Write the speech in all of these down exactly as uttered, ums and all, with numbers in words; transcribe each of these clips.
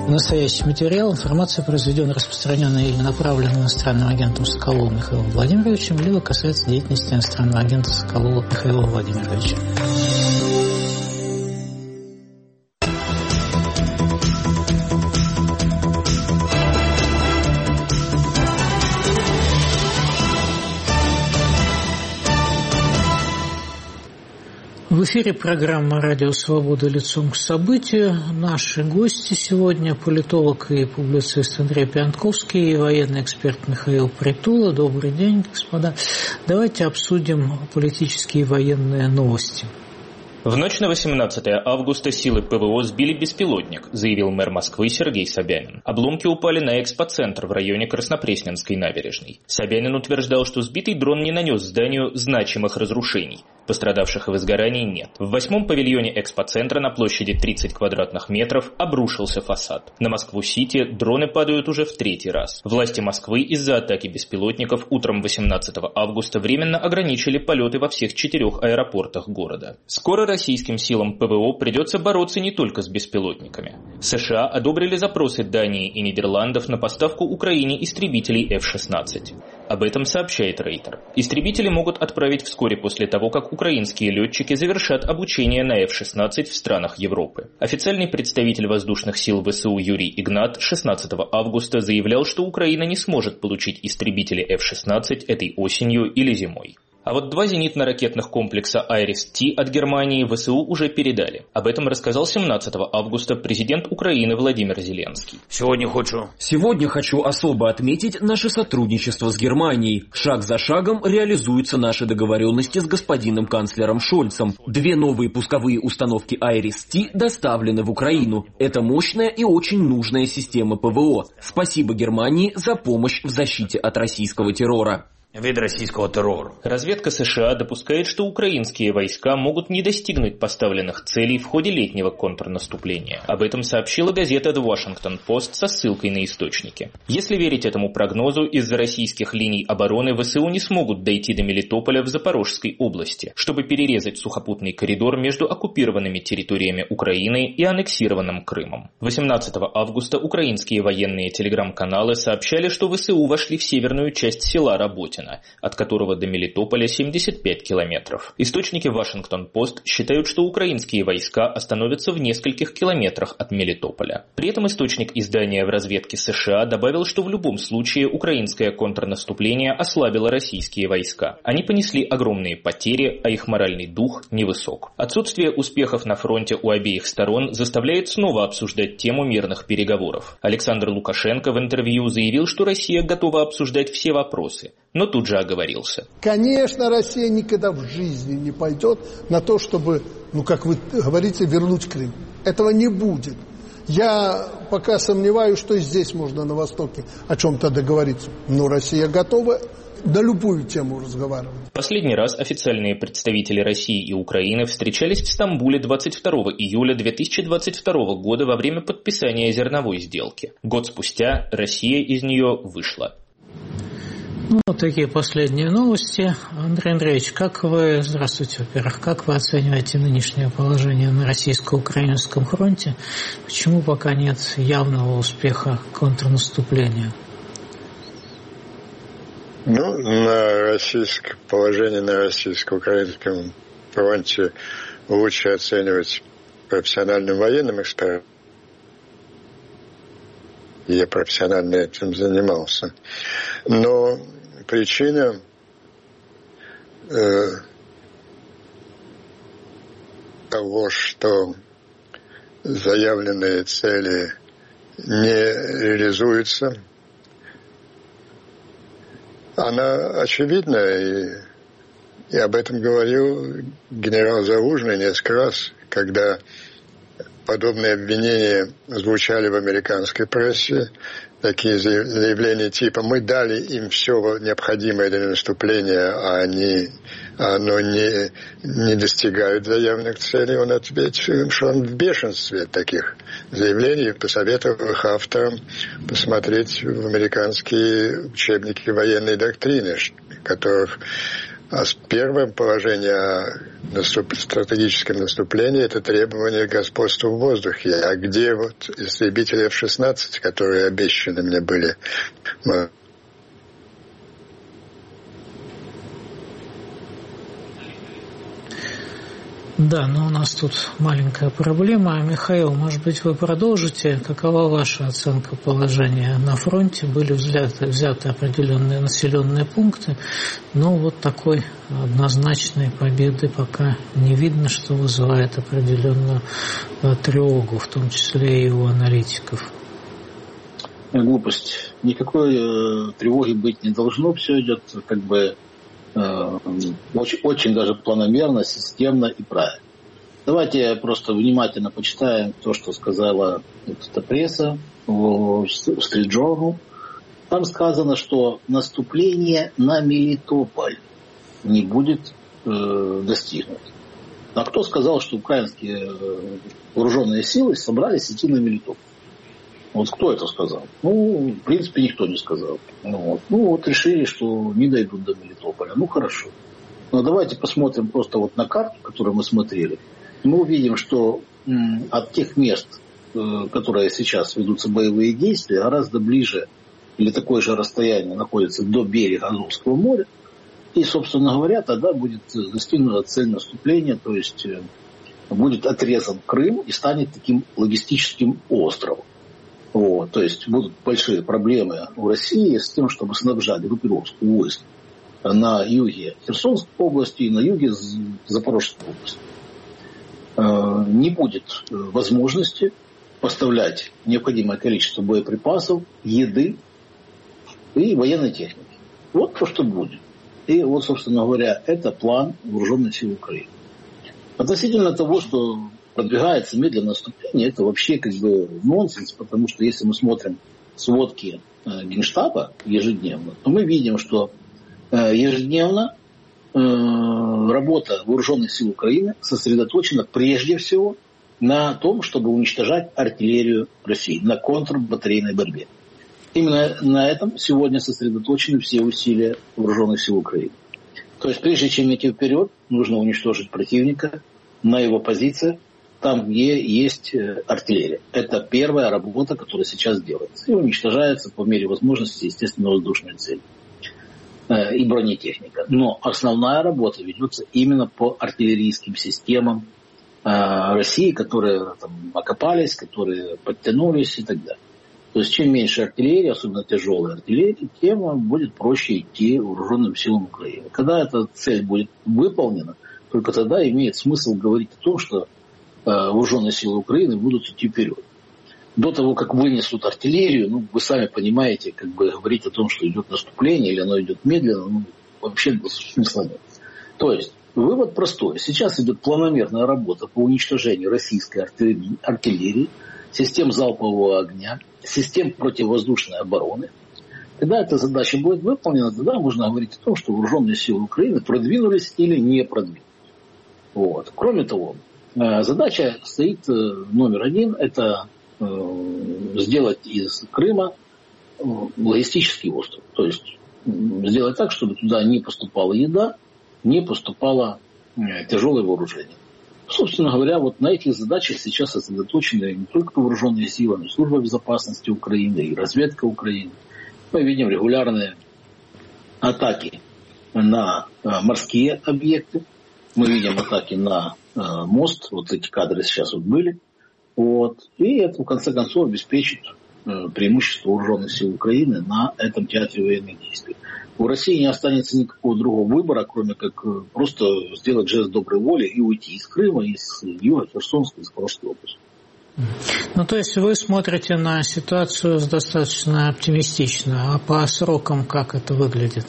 Настоящий материал, информация, произведенная, распространенная или направленная иностранным агентом Соколовым Михаилом Владимировичем, либо касается деятельности иностранного агента Соколова Михаила Владимировича. В эфире программа «Радио Свобода. Лицом к событию». Наши гости сегодня – политолог и публицист Андрей Пиантковский и военный эксперт Михаил Притула. Добрый день, господа. Давайте обсудим политические и военные новости. В ночь на восемнадцатое августа силы ПВО сбили беспилотник, заявил мэр Москвы Сергей Собянин. Обломки упали на экспоцентр в районе Краснопресненской набережной. Собянин утверждал, что сбитый дрон не нанес зданию значимых разрушений. Пострадавших в изгорании нет. В восьмом павильоне экспоцентра на площади тридцать квадратных метров обрушился фасад. На Москву-Сити дроны падают уже в третий раз. Власти Москвы из-за атаки беспилотников утром восемнадцатого августа временно ограничили полеты во всех четырех аэропортах города. Скоро российским силам ПВО придется бороться не только с беспилотниками. США одобрили запросы Дании и Нидерландов на поставку Украине истребителей эф шестнадцать. Об этом сообщает Рейтер. Истребители могут отправить вскоре после того, как украинские летчики завершат обучение на эф шестнадцать в странах Европы. Официальный представитель воздушных сил ВСУ Юрий Игнат шестнадцатого августа заявлял, что Украина не сможет получить истребители эф шестнадцать этой осенью или зимой. А вот два зенитно-ракетных комплекса «Айрис-Ти» от Германии ВСУ уже передали. Об этом рассказал семнадцатого августа президент Украины Владимир Зеленский. Сегодня хочу... Сегодня хочу особо отметить наше сотрудничество с Германией. Шаг за шагом реализуются наши договоренности с господином канцлером Шольцем. Две новые пусковые установки «Айрис-Ти» доставлены в Украину. Это мощная и очень нужная система ПВО. Спасибо Германии за помощь в защите от российского террора. Вид российского террора. Разведка США допускает, что украинские войска могут не достигнуть поставленных целей в ходе летнего контрнаступления. Об этом сообщила газета The Washington Post со ссылкой на источники. Если верить этому прогнозу, из-за российских линий обороны ВСУ не смогут дойти до Мелитополя в Запорожской области, чтобы перерезать сухопутный коридор между оккупированными территориями Украины и аннексированным Крымом. восемнадцатого августа украинские военные телеграм-каналы сообщали, что ВСУ вошли в северную часть села Работино, от которого до Мелитополя семьдесят пять километров. Источники Вашингтон-Пост считают, что украинские войска остановятся в нескольких километрах от Мелитополя. При этом источник издания в разведке США добавил, что в любом случае украинское контрнаступление ослабило российские войска. Они понесли огромные потери, а их моральный дух невысок. Отсутствие успехов на фронте у обеих сторон заставляет снова обсуждать тему мирных переговоров. Александр Лукашенко в интервью заявил, что Россия готова обсуждать все вопросы, но тут же оговорился. Конечно, Россия никогда в жизни не пойдет на то, чтобы, ну, как вы говорите, вернуть Крым. Этого не будет. Я пока сомневаюсь, что и здесь можно на Востоке о чем-то договориться. Но Россия готова на любую тему разговаривать. Последний раз официальные представители России и Украины встречались в Стамбуле двадцать второго июля две тысячи двадцать второго года во время подписания зерновой сделки. Год спустя Россия из нее вышла. Ну, вот такие последние новости. Андрей Андреевич, как вы, здравствуйте, во-первых, как вы оцениваете нынешнее положение на российско-украинском фронте? Почему пока нет явного успеха контрнаступления? Ну, на российское положение на российско-украинском фронте лучше оценивать профессиональным военным экспертом. Я профессионально этим занимался. Но причина э, того, что заявленные цели не реализуются, она очевидна, и, и об этом говорил генерал Залужный несколько раз, когда подобные обвинения звучали в американской прессе, такие заявления типа «мы дали им все необходимое для наступления, а они оно не, не достигают заявленных целей». Он ответил, что он в бешенстве от таких заявлений, посоветовав их авторам посмотреть в американские учебники военной доктрины, в которых А первое положение о наступ... стратегическом наступлении – это требование господства в воздухе. А где вот истребители эф шестнадцать, которые обещаны мне были? Да, но у нас тут маленькая проблема. Михаил, может быть, вы продолжите? Какова ваша оценка положения на фронте? Были взяты, взяты определенные населенные пункты, но вот такой однозначной победы пока не видно, что вызывает определенную тревогу, в том числе и у аналитиков. Глупость. Никакой э, тревоги быть не должно. Все идет как бы Очень, очень даже планомерно, системно и правильно. Давайте просто внимательно почитаем то, что сказала эта пресса в Street Journal. Там сказано, что наступление на Мелитополь не будет э, достигнуто. А кто сказал, что украинские вооруженные силы собрались идти на Мелитополь? Вот кто это сказал? Ну, в принципе, никто не сказал. Ну вот, ну, вот решили, что не дойдут до Мелитополя. Ну, хорошо. Но давайте посмотрим просто вот на карту, которую мы смотрели. Мы увидим, что м, от тех мест, э, которые сейчас ведутся боевые действия, гораздо ближе или такое же расстояние находится до берега Азовского моря. И, собственно говоря, тогда будет достигнута цель наступления, то есть э, будет отрезан Крым и станет таким логистическим островом. Вот, то есть будут большие проблемы у России с тем, чтобы снабжать группировку войск на юге Херсонской области и на юге Запорожской области. Не будет возможности поставлять необходимое количество боеприпасов, еды и военной техники. Вот то, что будет. И вот, собственно говоря, это план вооруженных сил Украины. Относительно того, что продвигается медленное наступление, это вообще как бы нонсенс, потому что если мы смотрим сводки э, Генштаба ежедневно, то мы видим, что э, ежедневно э, работа вооруженных сил Украины сосредоточена прежде всего на том, чтобы уничтожать артиллерию России, на контрбатарейной борьбе. Именно на этом сегодня сосредоточены все усилия вооруженных сил Украины. То есть прежде чем идти вперед, нужно уничтожить противника на его позициях, там, где есть артиллерия. Это первая работа, которая сейчас делается. И уничтожается по мере возможности, естественно, воздушные цели и бронетехника. Но основная работа ведется именно по артиллерийским системам России, которые там окопались, которые подтянулись и так далее. То есть чем меньше артиллерии, особенно тяжелой артиллерии, тем будет проще идти вооруженным силам Украины. Когда эта цель будет выполнена, только тогда имеет смысл говорить о том, что вооруженные силы Украины будут идти вперед. До того, как вынесут артиллерию, ну, вы сами понимаете, как бы говорить о том, что идет наступление или оно идет медленно, ну, вообще смысла нет. То есть, вывод простой. Сейчас идет планомерная работа по уничтожению российской артиллерии, артиллерии, систем залпового огня, систем противовоздушной обороны. Когда эта задача будет выполнена, тогда можно говорить о том, что вооруженные силы Украины продвинулись или не продвинулись. Вот. Кроме того, задача стоит номер один, это сделать из Крыма логистический остров. То есть сделать так, чтобы туда не поступала еда, не поступало тяжелое вооружение. Собственно говоря, вот на этих задачах сейчас сосредоточены не только вооруженные силы, но и служба безопасности Украины, и разведка Украины. Мы видим регулярные атаки на морские объекты, мы видим атаки на мост, вот эти кадры сейчас вот были. Вот. И это, в конце концов, обеспечит преимущество вооруженных сил Украины на этом театре военных действий. У России не останется никакого другого выбора, кроме как просто сделать жест доброй воли и уйти из Крыма, из юга, Херсонской, из Запорожской области. Ну, то есть вы смотрите на ситуацию достаточно оптимистично, а по срокам как это выглядит?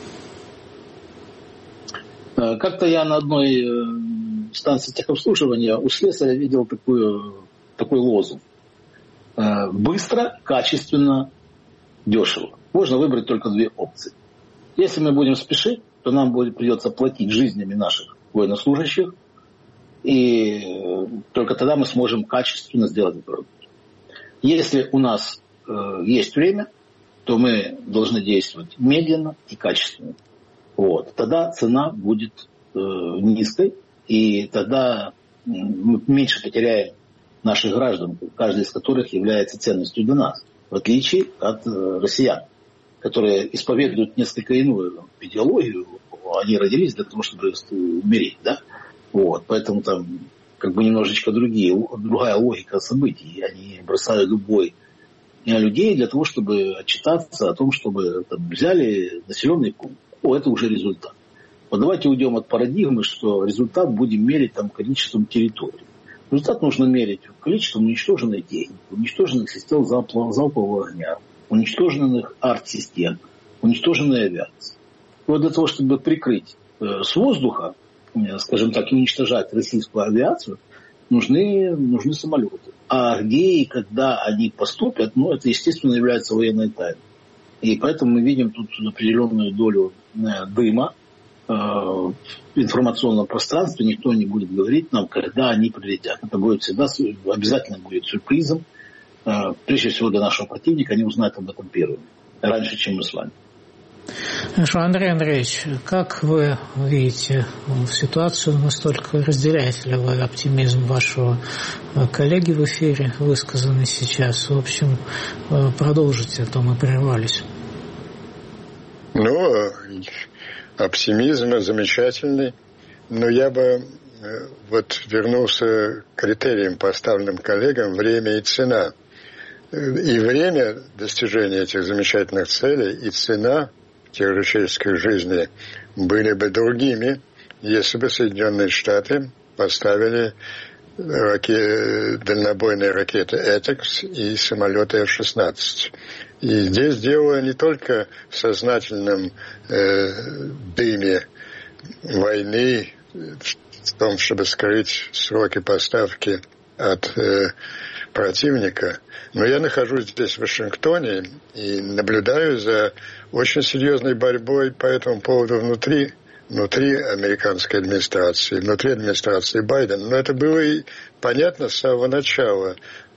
Как-то я на одной станции техобслуживания у слесаря видел такую, такой лозунг. Быстро, качественно, дешево. Можно выбрать только две опции. Если мы будем спешить, то нам будет, придется платить жизнями наших военнослужащих, и только тогда мы сможем качественно сделать эту работу. Если у нас э, есть время, то мы должны действовать медленно и качественно. Вот. Тогда цена будет э, низкой, и тогда мы меньше потеряем наших граждан, каждый из которых является ценностью для нас, в отличие от э, россиян, которые исповедуют несколько иную идеологию. Они родились для того, чтобы умереть, да? Вот. Поэтому там как бы немножечко другие, другая логика событий. Они бросают любой людей для того, чтобы отчитаться о том, чтобы там, взяли населенный пункт. О, это уже результат. Вот давайте уйдем от парадигмы, что результат будем мерить там, количеством территорий. Результат нужно мерить количеством уничтоженной техники, уничтоженных систем залпового огня, уничтоженных арт-систем, уничтоженной авиации. И вот для того, чтобы прикрыть э, с воздуха, э, скажем так, и уничтожать российскую авиацию, нужны, нужны самолеты. А где и когда они поступят, ну, это, естественно, является военной тайной. И поэтому мы видим тут определенную долю э, дыма э, в информационном пространстве. Никто не будет говорить нам, когда они прилетят. Это будет всегда, обязательно будет сюрпризом. Э, прежде всего для нашего противника, они узнают об этом первыми, раньше, чем мы с вами. Хорошо, Андрей Андреевич, как вы видите ситуацию, настолько разделяете ли вы оптимизм вашего коллеги в эфире, высказанный сейчас? В общем, продолжите, а то мы прервались. Ну, оптимизм замечательный, но я бы вот вернулся к критериям, поставленным коллегам, время и цена. И время достижения этих замечательных целей, и цена человеческой жизни были бы другими, если бы Соединенные Штаты поставили раке... дальнобойные ракеты «Этекс» и самолеты эф шестнадцать. И здесь дело не только в сознательном э, дыме войны, в том, чтобы скрыть сроки поставки от э, противника. Но я нахожусь здесь, в Вашингтоне, и наблюдаю за очень серьезной борьбой по этому поводу внутри, внутри американской администрации, внутри администрации Байдена. Но это было и понятно с самого начала.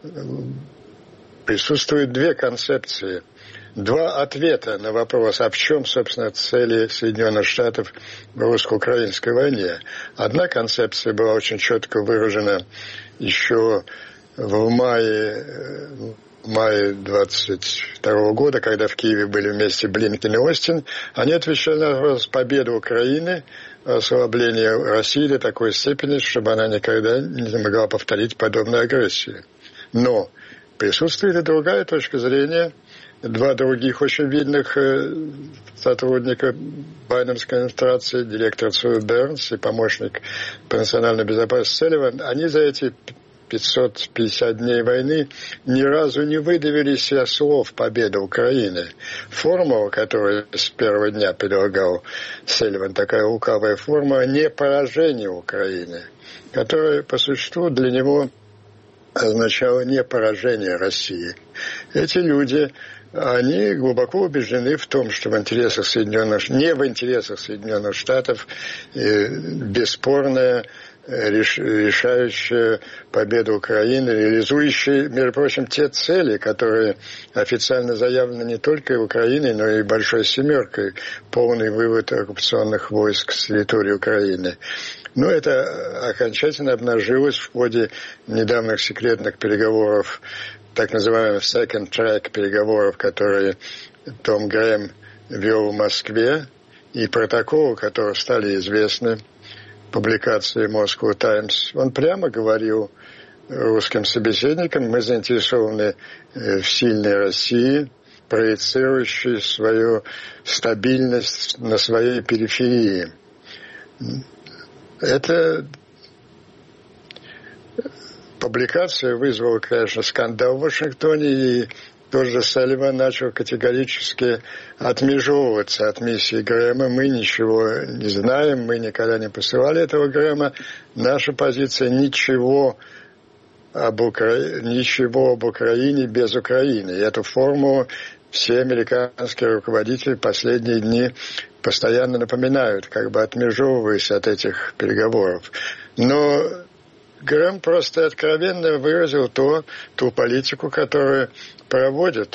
Присутствуют две концепции, два ответа на вопрос, а в чем, собственно, цели Соединенных Штатов в русско-украинской войне. Одна концепция была очень четко выражена еще в мае, в мае двадцать второго года, когда в Киеве были вместе Блинкен и Остин, они отвечали на вопрос победы Украины, ослабление России до такой степени, чтобы она никогда не могла повторить подобную агрессию. Но присутствует и другая точка зрения. Два других очень видных сотрудника байденской администрации, директор ЦРУ Бернс и помощник по национальной безопасности Салливан, они за эти пятьсот пятьдесят дней войны ни разу не выдавили из себя слов победы Украины. Формула, которую с первого дня предлагал Салливан, такая лукавая формула, не поражение Украины, которая по существу для него означало не поражение России. Эти люди, они глубоко убеждены в том, что в интересах Соединенных, не в интересах Соединенных Штатов бесспорная решающая победа Украины, реализующая, между прочим, те цели, которые официально заявлены не только Украиной, но и Большой Семеркой, полный вывод оккупационных войск с территории Украины. Но это окончательно обнажилось в ходе недавних секретных переговоров, так называемых second track переговоров, которые Том Грэм вел в Москве, и протоколы, которые стали известны, публикации Moscow Times. Он прямо говорил русским собеседникам: мы заинтересованы в сильной России, проецирующей свою стабильность на своей периферии. Эта публикация вызвала, конечно, скандал в Вашингтоне, и тот же Салливан начал категорически отмежевываться от миссии Грэма. Мы ничего не знаем, мы никогда не посылали этого Грэма. Наша позиция — ничего об, Укра... ничего об Украине без Украины. И эту формулу все американские руководители последние дни постоянно напоминают, как бы отмежевываясь от этих переговоров. Но Грэм просто откровенно выразил то, ту политику, которую проводит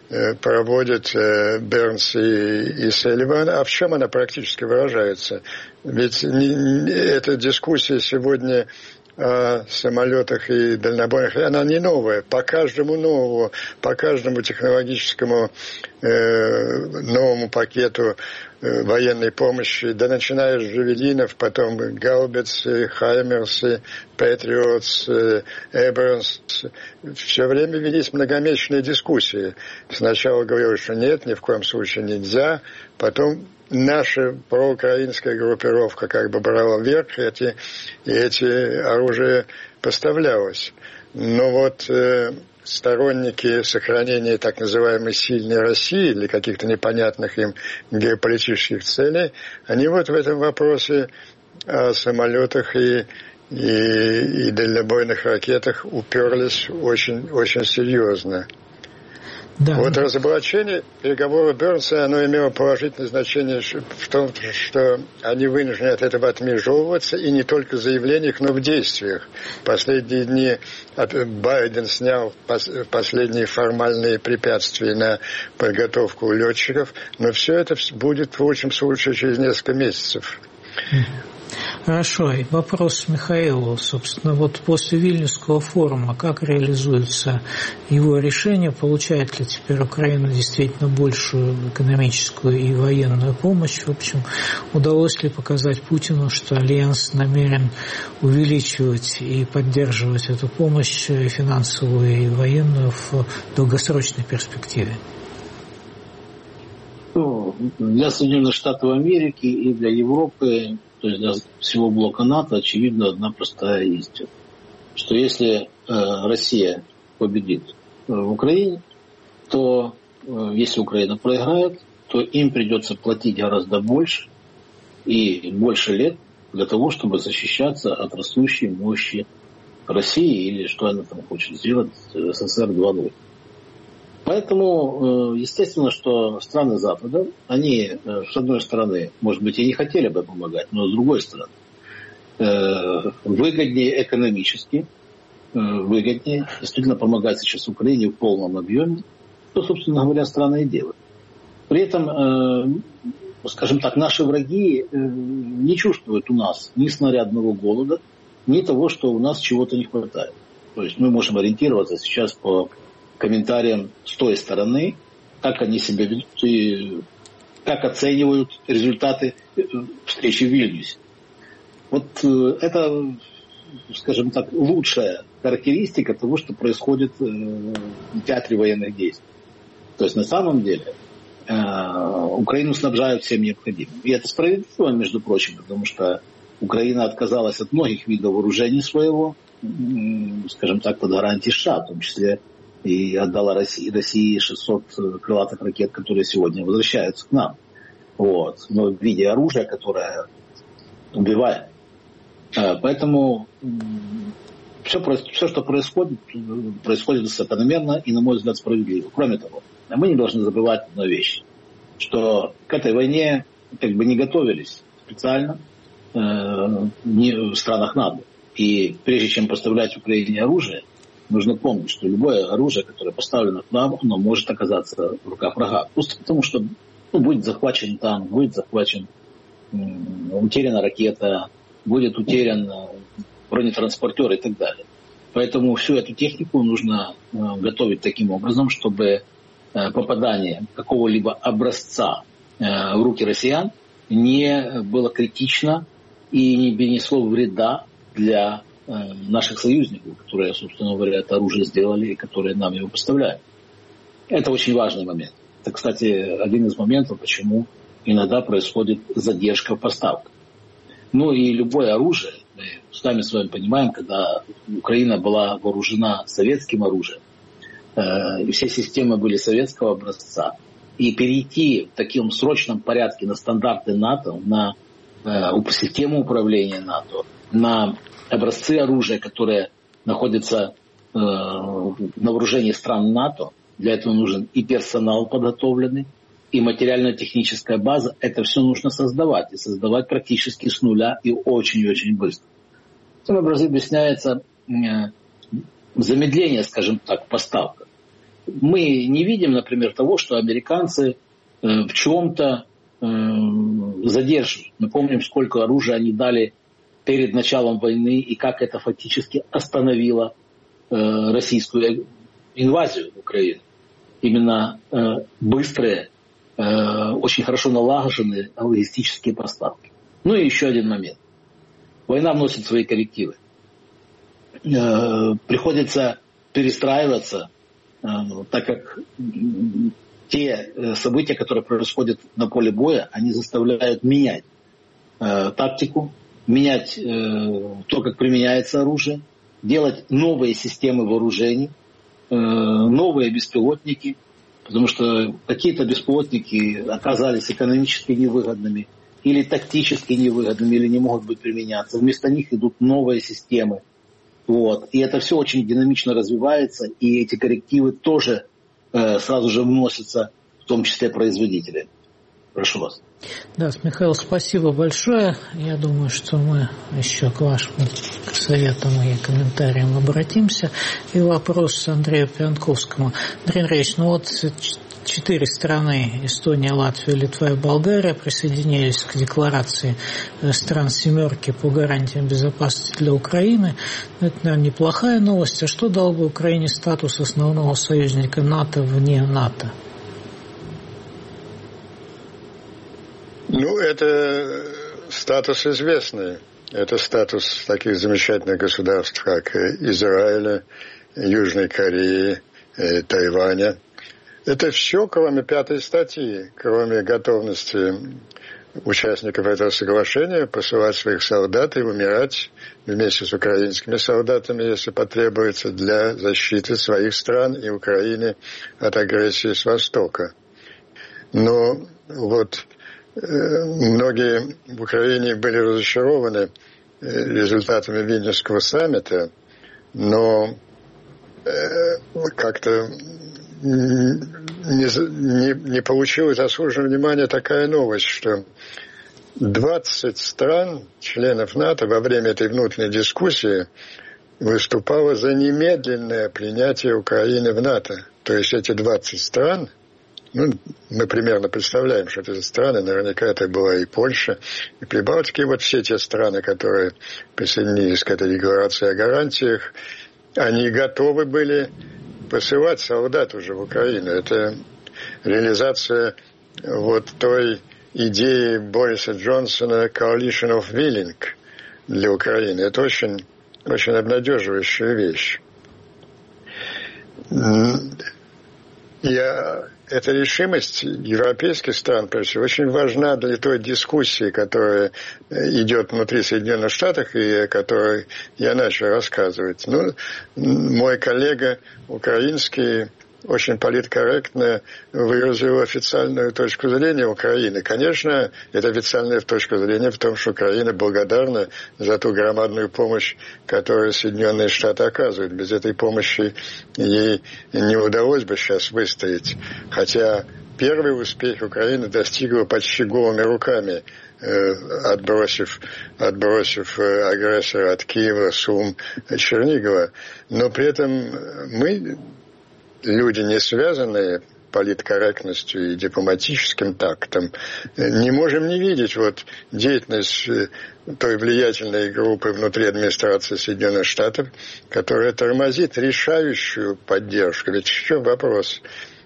проводят Бернс и, и Салливан. А в чем она практически выражается? Ведь не, эта дискуссия сегодня о самолетах и дальнобойных, она не новая. По каждому новому, по каждому технологическому э, новому пакету э, военной помощи, да начиная с Джавелинов, потом гаубицы, хаймерсы, Патриотс, Эбернс, все время велись многомесячные дискуссии. Сначала говорили, что нет, ни в коем случае нельзя, потом наша проукраинская группировка как бы брала вверх, эти, и эти оружия поставлялось. Но вот э, сторонники сохранения так называемой сильной России для каких-то непонятных им геополитических целей, они вот в этом вопросе о самолетах и, и, и дальнобойных ракетах уперлись очень, очень серьезно. Да. Вот разоблачение переговоров Бернса, оно имело положительное значение в том, что они вынуждены от этого отмежевываться, и не только в заявлениях, но в действиях. В последние дни Байден снял последние формальные препятствия на подготовку летчиков, но все это будет в лучшем случае через несколько месяцев. Хорошо. И вопрос Михаилу. Собственно, вот после Вильнюсского форума как реализуется его решение? Получает ли теперь Украина действительно большую экономическую и военную помощь? В общем, удалось ли показать Путину, что Альянс намерен увеличивать и поддерживать эту помощь финансовую и военную в долгосрочной перспективе? Ну, для Соединенных Штатов Америки и для Европы, то есть для всего блока НАТО, очевидно, одна простая истина, что если э, Россия победит э, в Украине, то э, если Украина проиграет, то им придется платить гораздо больше и больше лет для того, чтобы защищаться от растущей мощи России или что она там хочет сделать СССР два ноль. Поэтому, естественно, что страны Запада, они, с одной стороны, может быть, и не хотели бы помогать, но с другой стороны, выгоднее экономически, выгоднее действительно помогать сейчас Украине в полном объеме, что, собственно говоря, страны и делают. При этом, скажем так, наши враги не чувствуют у нас ни снарядного голода, ни того, что у нас чего-то не хватает. То есть мы можем ориентироваться сейчас по комментариям с той стороны, как они себя ведут и как оценивают результаты встречи в Вильнюсе. Вот это, скажем так, лучшая характеристика того, что происходит в театре военных действий. То есть на самом деле Украину снабжают всем необходимым. И это справедливо, между прочим, потому что Украина отказалась от многих видов вооружений своего, скажем так, под гарантией США, в том числе и отдала России, России шестьсот крылатых ракет, которые сегодня возвращаются к нам. Вот. Но в виде оружия, которое убивает. Поэтому все, все, что происходит, происходит закономерно и, на мой взгляд, справедливо. Кроме того, мы не должны забывать одну вещь, что к этой войне как бы не готовились специально э, не в странах НАТО. И прежде чем поставлять Украине оружие, нужно помнить, что любое оружие, которое поставлено к нам, оно может оказаться в руках врага. Просто потому, что ну, будет захвачен танк, будет захвачен, м, утеряна ракета, будет утерян бронетранспортер и так далее. Поэтому всю эту технику нужно э, готовить таким образом, чтобы э, попадание какого-либо образца э, в руки россиян не было критично и не принесло вреда для наших союзников, которые, собственно говоря, это оружие сделали и которые нам его поставляют. Это очень важный момент. Это, кстати, один из моментов, почему иногда происходит задержка в поставках. Ну и любое оружие, мы сами с вами понимаем, когда Украина была вооружена советским оружием, э, и все системы были советского образца, и перейти в таком срочном порядке на стандарты НАТО, на э, систему управления НАТО, на образцы оружия, которые находятся э, на вооружении стран НАТО. Для этого нужен и персонал подготовленный, и материально-техническая база. Это все нужно создавать. И создавать практически с нуля и очень-очень быстро. В этом образе объясняется э, замедление, скажем так, в поставках. мы не видим, например, того, что американцы в чем-то задерживают. Мы помним, сколько оружия они дали перед началом войны и как это фактически остановило российскую инвазию в Украину. Именно быстрые, очень хорошо налаженные логистические поставки. Ну и еще один момент. Война вносит свои коррективы. Приходится перестраиваться, так как те события, которые происходят на поле боя, они заставляют менять тактику, менять то, как применяется оружие, делать новые системы вооружений, новые беспилотники, потому что какие-то беспилотники оказались экономически невыгодными или тактически невыгодными, или не могут быть применяться. Вместо них идут новые системы. Вот. И это все очень динамично развивается, и эти коррективы тоже э, сразу же вносятся, в том числе производители. Прошу вас. Да, Михаил, спасибо большое. Я думаю, что мы еще к вашим к советам и комментариям обратимся. И вопрос Андрею Пиантковскому. Андрей Андреевич, ну вот четыре страны, Эстония, Латвия, Литва и Болгария, присоединились к декларации стран «семерки» по гарантиям безопасности для Украины. Это, наверное, неплохая новость. А что дал бы Украине статус основного союзника НАТО вне НАТО? Ну, это статус известный. Это статус таких замечательных государств, как Израиля, Южной Кореи, Тайваня. Это все, кроме пятой статьи, кроме готовности участников этого соглашения посылать своих солдат и умирать вместе с украинскими солдатами, если потребуется, для защиты своих стран и Украины от агрессии с Востока. Но вот многие в Украине были разочарованы результатами Вильнюсского саммита, но как-то не, не, не получила заслуженного внимания такая новость, что двадцать стран, членов НАТО, во время этой внутренней дискуссии выступало за немедленное принятие Украины в НАТО. То есть эти двадцать стран, ну, мы примерно представляем, что это страны, наверняка это была и Польша, и Прибалтика, и вот все те страны, которые присоединились к этой декларации о гарантиях, они готовы были посылать солдат уже в Украину. Это реализация вот той идеи Бориса Джонсона «Coalition of Willing» для Украины. Это очень, очень обнадеживающая вещь. Я... Эта решимость европейских стран, прежде всего, очень важна для той дискуссии, которая идет внутри Соединенных Штатов и о которой я начал рассказывать. Ну, мой коллега украинский очень политкорректно выразил официальную точку зрения Украины. Конечно, это официальная точка зрения в том, что Украина благодарна за ту громадную помощь, которую Соединенные Штаты оказывают. Без этой помощи ей не удалось бы сейчас выстоять. Хотя первый успех Украины достигла почти голыми руками, отбросив, отбросив агрессора от Киева, Сум, Чернигова. Но при этом мы... люди, не связанные политкорректностью и дипломатическим тактом, не можем не видеть вот деятельность той влиятельной группы внутри администрации Соединенных Штатов, которая тормозит решающую поддержку. Ведь в чем вопрос?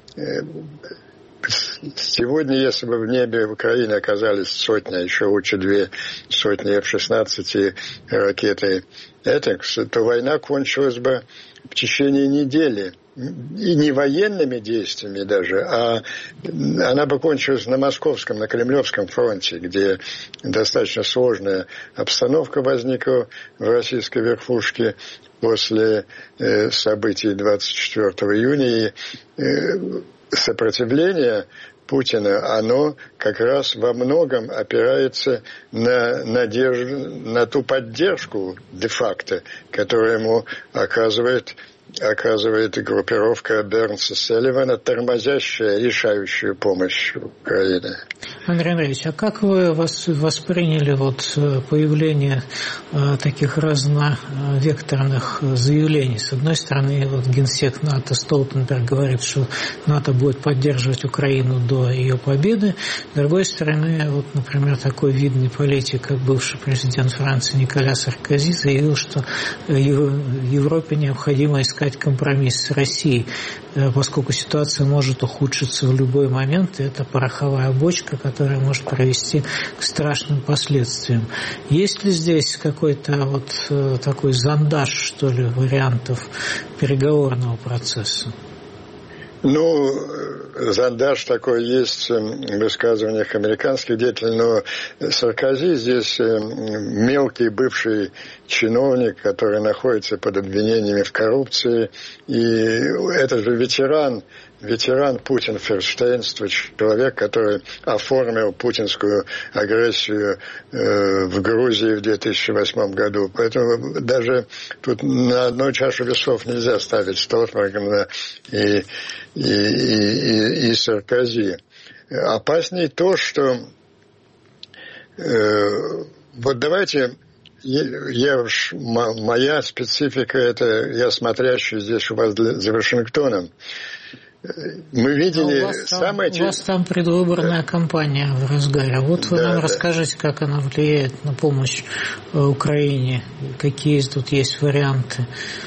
Сегодня, если бы в небе Украины оказались сотни, а еще лучше две сотни эф шестнадцать и ракеты «Этекс», то война кончилась бы в течение недели. И не военными действиями даже, а она бы кончилась на Московском, на Кремлевском фронте, где достаточно сложная обстановка возникла в российской верхушке после э, событий двадцать четвёртого июня. И э, сопротивление Путина, оно как раз во многом опирается на надежду, на ту поддержку де-факто, которую ему оказывает оказывает группировка Бернса Салливана, тормозящая, решающую помощь Украине. Андрей Андреевич, а как вы восприняли вот появление таких разновекторных заявлений? С одной стороны, вот генсек НАТО Столтенберг говорит, что НАТО будет поддерживать Украину до ее победы. С другой стороны, вот, например, такой видный политик, как бывший президент Франции Николя Саркози, заявил, что Европе необходимо искать компромисс с Россией, поскольку ситуация может ухудшиться в любой момент, и это пороховая бочка, которая может привести к страшным последствиям. Есть ли здесь какой-то вот такой зондаж, что ли, вариантов переговорного процесса? Ну, зондаж такой есть в высказываниях американских деятелей, но Саркози здесь мелкий бывший чиновник, который находится под обвинениями в коррупции, и это же ветеран, ветеран путинферштейнства, человек, который оформил путинскую агрессию э, в Грузии в две тысячи восьмом году. Поэтому даже тут на одной чашу весов нельзя ставить Столтенберга и, и, и, и Саркози. Опаснее то, что э, вот давайте я уж, моя специфика это я смотрящий здесь у вас за Вашингтоном. Мы видели у вас там, самое... У вас там предвыборная кампания в разгаре. Вот вы да, нам да. расскажите, как она влияет на помощь Украине, какие тут есть варианты.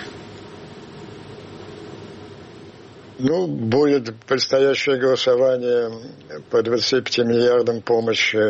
Ну, будет предстоящее голосование по двадцати пяти миллиардам помощи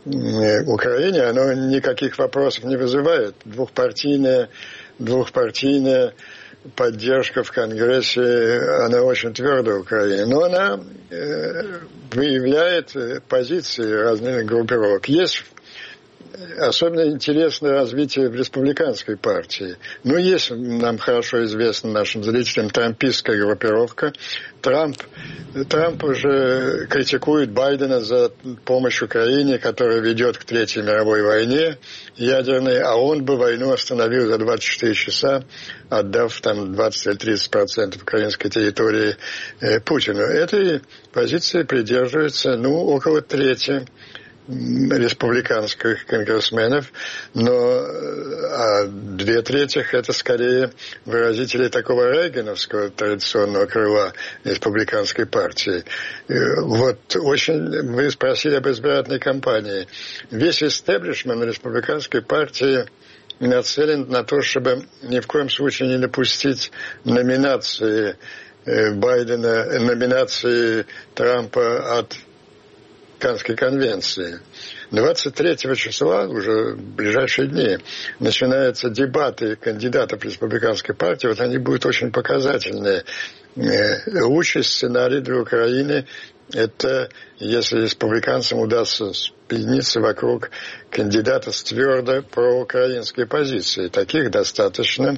Украине, оно никаких вопросов не вызывает. Двухпартийная, двухпартийная поддержка в Конгрессе, она очень твердая Украине, но она э, выявляет позиции разных группировок. Есть особенно интересное развитие в республиканской партии. Ну, есть нам хорошо известно нашим зрителям трампистская группировка. Трамп, Трамп уже критикует Байдена за помощь Украине, которая ведет к Третьей мировой войне ядерной, а он бы войну остановил за двадцать четыре часа, отдав там двадцать-тридцать процентов украинской территории э, Путину. Этой позиции придерживается, ну, около трети республиканских конгрессменов, но а две трети это скорее выразители такого рейгановского традиционного крыла республиканской партии. Вот очень вы спросили об избирательной кампании. Весь истеблишмент республиканской партии нацелен на то, чтобы ни в коем случае не допустить номинации Байдена, номинации Трампа от Каннской конвенции. двадцать третьего числа, уже в ближайшие дни, начинаются дебаты кандидатов республиканской партии. Вот они будут очень показательные. Лучший сценарий для Украины – это если республиканцам удастся спьяниться вокруг кандидата с твердо проукраинской позицией. Таких достаточно.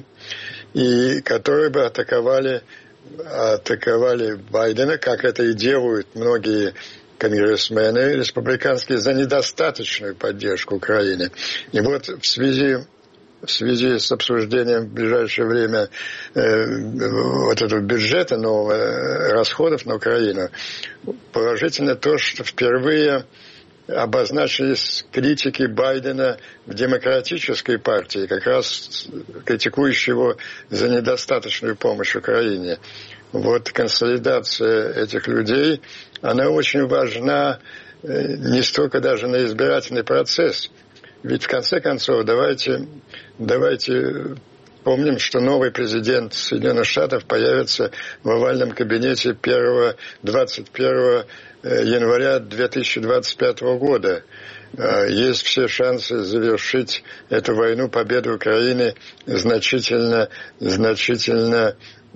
И которые бы атаковали, атаковали Байдена, как это и делают многие конгрессмены республиканские, за недостаточную поддержку Украины. И вот в связи, в связи с обсуждением в ближайшее время э, вот этого бюджета нового, э, расходов на Украину, положительно то, что впервые обозначились критики Байдена в демократической партии, как раз критикующие его за недостаточную помощь Украине. Вот консолидация этих людей, она очень важна не столько даже на избирательный процесс. Ведь в конце концов, давайте, давайте помним, что новый президент Соединенных Штатов появится в овальном кабинете двадцать первого января две тысячи двадцать пятого года. Есть все шансы завершить эту войну, победу Украины значительно, значительно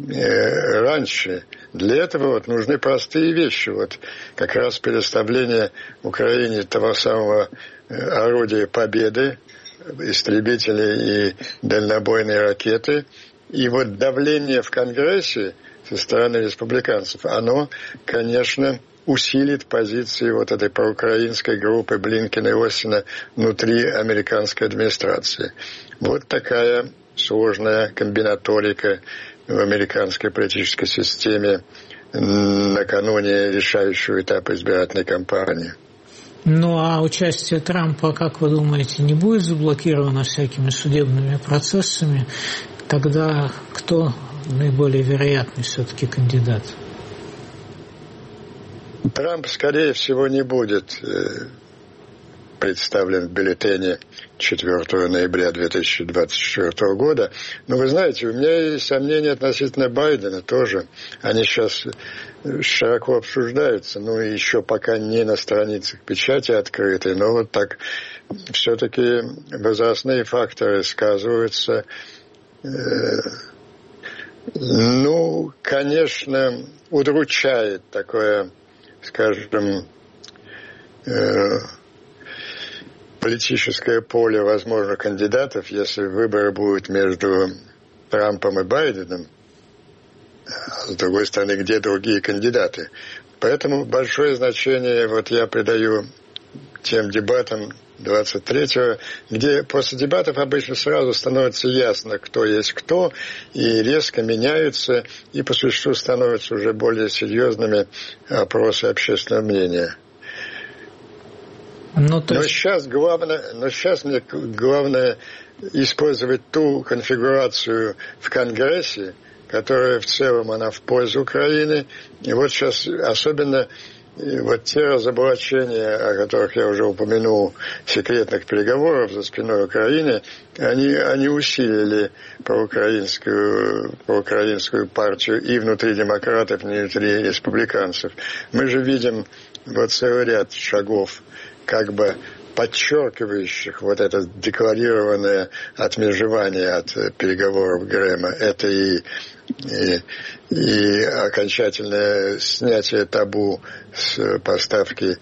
раньше. Для этого вот нужны простые вещи. Вот как раз предоставление Украине того самого орудия победы, истребители и дальнобойные ракеты. И вот давление в Конгрессе со стороны республиканцев, оно, конечно, усилит позиции вот этой проукраинской группы Блинкена и Остина внутри американской администрации. Вот такая сложная комбинаторика в американской политической системе накануне решающего этапа избирательной кампании. Ну а участие Трампа, как вы думаете, не будет заблокировано всякими судебными процессами? Тогда кто наиболее вероятный все-таки кандидат? Трамп, скорее всего, не будет представлен в бюллетене четвёртого ноября две тысячи двадцать четвёртого года. Но вы знаете, у меня есть сомнения относительно Байдена тоже. Они сейчас широко обсуждаются, но еще пока не на страницах печати открыты. Но вот так все-таки возрастные факторы сказываются. Ну, конечно, удручает такое, скажем, политическое поле возможных кандидатов, если выборы будут между Трампом и Байденом, а с другой стороны, где другие кандидаты. Поэтому большое значение вот я придаю тем дебатам двадцать третьего, где после дебатов обычно сразу становится ясно, кто есть кто, и резко меняются, и по существу становятся уже более серьезными опросы общественного мнения. Ну, то есть... Но сейчас главное, но сейчас мне главное использовать ту конфигурацию в Конгрессе, которая в целом она в пользу Украины. И вот сейчас особенно вот те разоблачения, о которых я уже упомянул, секретных переговоров за спиной Украины, они, они усилили проукраинскую, проукраинскую партию и внутри демократов, и внутри республиканцев. Мы же видим вот целый ряд шагов, как бы подчеркивающих вот это декларированное отмежевание от переговоров Грэма. Это и, и, и окончательное снятие табу с поставки,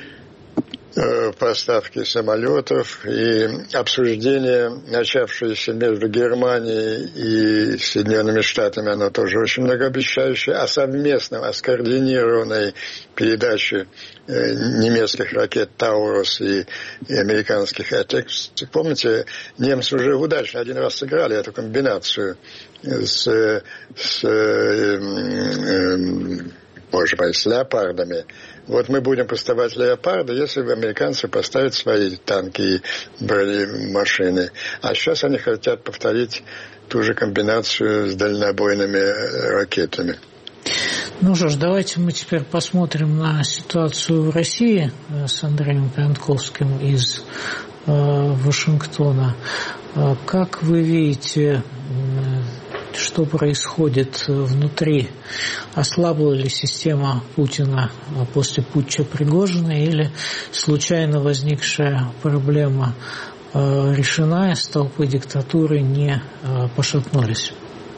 поставки самолетов и обсуждение, начавшееся между Германией и Соединенными Штатами, оно тоже очень многообещающее, о совместном, о скоординированной передаче немецких ракет «Таурус» и, и американских «Атекс». Помните, немцы уже удачно один раз сыграли эту комбинацию с, с, э, э, может быть, с «Леопардами». Вот мы будем поставать «Леопарды», если американцы поставят свои танки и бронемашины. А сейчас они хотят повторить ту же комбинацию с дальнобойными ракетами. Ну что ж, давайте мы теперь посмотрим на ситуацию в России с Андреем Пьянковским из э, Вашингтона. Как вы видите, что происходит внутри? Ослабла ли система Путина после путча Пригожина, или случайно возникшая проблема э, решена, и столпы диктатуры не э, пошатнулись?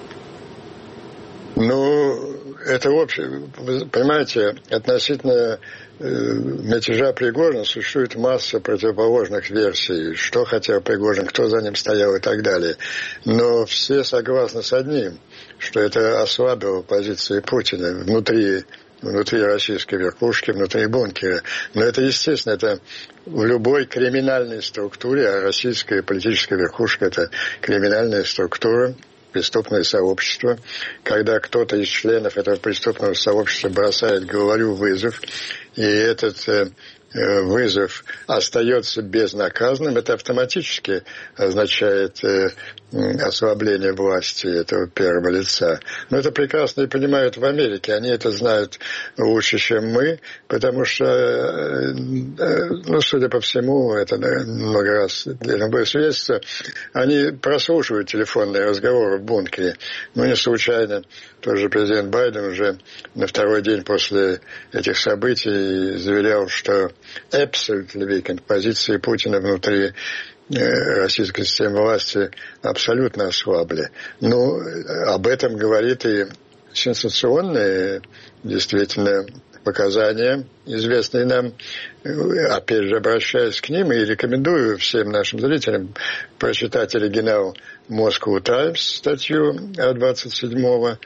Ну, это общее, вы понимаете, относительно э, мятежа Пригожина существует масса противоположных версий, что хотел Пригожин, кто за ним стоял и так далее. Но все согласны с одним, что это ослабило позиции Путина внутри, внутри российской верхушки, внутри бункера. Но это, естественно, это в любой криминальной структуре, а российская политическая верхушка – это криминальная структура, преступное сообщество, когда кто-то из членов этого преступного сообщества бросает главарю вызов, и этот э, вызов остается безнаказанным, это автоматически означает э, ослабление власти этого первого лица. Но это прекрасно и понимают в Америке, они это знают лучше, чем мы, потому что, э, э, ну, судя по всему, это много раз для любого свидетельства, они прослушивают телефонные разговоры в бункере. Ну, не случайно тоже президент Байден уже на второй день после этих событий заверял, что absolutely vacant позиции Путина внутри российской системы власти абсолютно ослабли. Ну, об этом говорит и сенсационные действительно показания, известные нам. Опять же, обращаясь к ним, и рекомендую всем нашим зрителям прочитать оригинал Moscow Times, статью от двадцать седьмого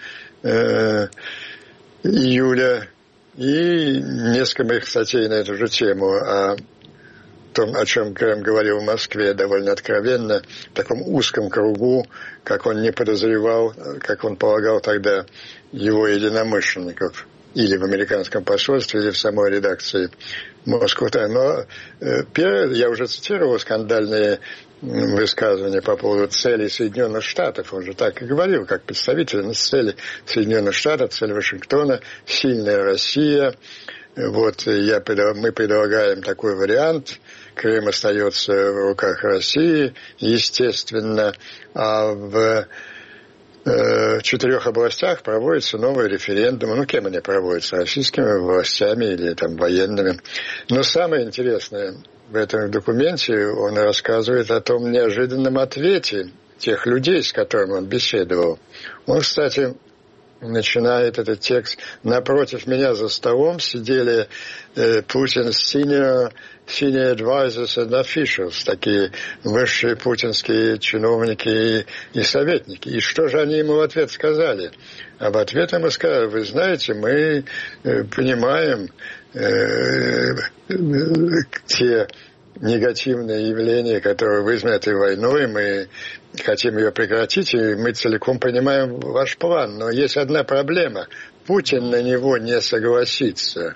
июля, и несколько моих статей на эту же тему о том, о чем Грэм говорил в Москве довольно откровенно, в таком узком кругу, как он не подозревал, как он полагал тогда его единомышленников, или в американском посольстве, или в самой редакции Moscow Times. Но э, первое, я уже цитировал скандальные высказывания по поводу целей Соединенных Штатов. Он же так и говорил, как представитель цели Соединенных Штатов, цель Вашингтона, сильная Россия. Вот я, мы предлагаем такой вариант. Крым остается в руках России, естественно, а в в четырех областях проводятся новые референдумы. Ну, кем они проводятся? Российскими властями или там военными. Но самое интересное в этом документе, он рассказывает о том неожиданном ответе тех людей, с которыми он беседовал. Он, кстати, начинает этот текст: напротив меня за столом сидели Путин senior, senior advisors and officials, такие высшие путинские чиновники и, и советники. И что же они ему в ответ сказали? А в ответ ему сказали: вы знаете, мы э, понимаем э, те негативные явления, которые вызваны этой войной, мы хотим ее прекратить, и мы целиком понимаем ваш план. Но есть одна проблема. Путин на него не согласится.